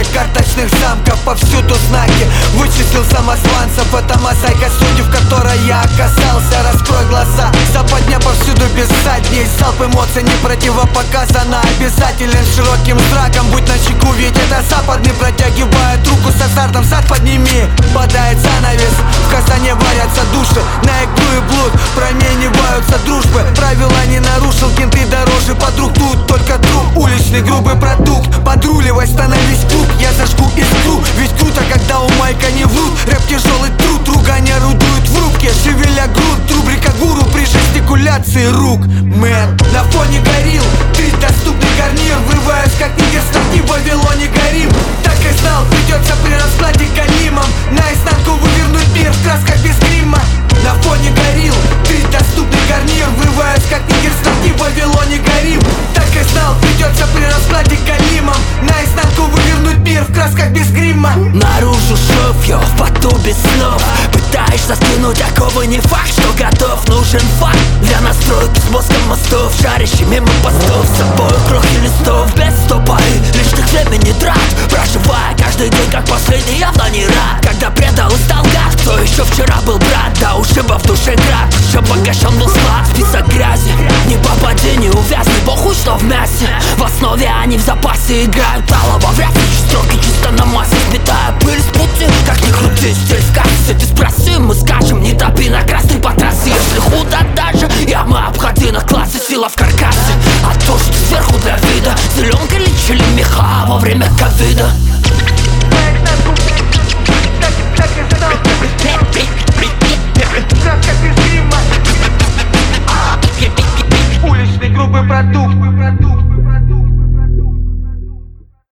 Сотни карточных замков, повсюду знаки. Вычислил самозванцев, это мозаика судеб, в которой я оказался. Раскрой глаза, западня повсюду без задней. Залп эмоций не противопоказано. Обязателен широким зраком, будь начеку, ведь это западный. Протягивает руку с азартом, зад подними. Падает занавес, в казане варятся души. На игру и блуд промениваются дружбы. Правила не нарушил, кенты дороже подруг. Тут только труп, уличный грубый продукт. Подруливай, становись круг, я зажгу искру. Ведь круто, когда у майка не врут. Рэп тяжелый труд, ругань орудует в рубке. Шевеля грудь, рубрика гуру при жестикуляции рук. Мэн, на фоне горил, ты доступный гарнир. Врываюсь, как нигер в Вавилоне горим. Так и знал, придется при раскладе галимом наизнанку вывернуть мир в красках без грима. На фоне горил, ты доступный гарнир. Врываюсь, как нигер в Вавилоне горим. Так и знал, придется при раскладе галимом наизнанку вывернуть мир в красках без грима. Наружу шов, я в поту без снов. Пытаешься скинуть оковы, не факт, что готов. Нужен факт для настройки с мозгом мостов. Шарящий мимо постов, с собой крохи листов. Без стопа и лишних времени трат. Проживая каждый день как последний, явно не рад. Когда предал и стал гад, кто еще вчера был брат. Да ушиба в душе град, еще погашен был склад. Список грязи, не попади, не увязни. Похуй, что в мясе, в основе они в запасе. Играют талово, вряд ли строки чисто на массе. Сметая пыль с пути, как ни крути, стиль в кассе. Ты спроси, мы скажем, не топи на красный по трассе. Если худо даже, ямы обходи на классе. Сила в каркасе, а то, что сверху для вида. Зеленкой лечили меха во время ковида.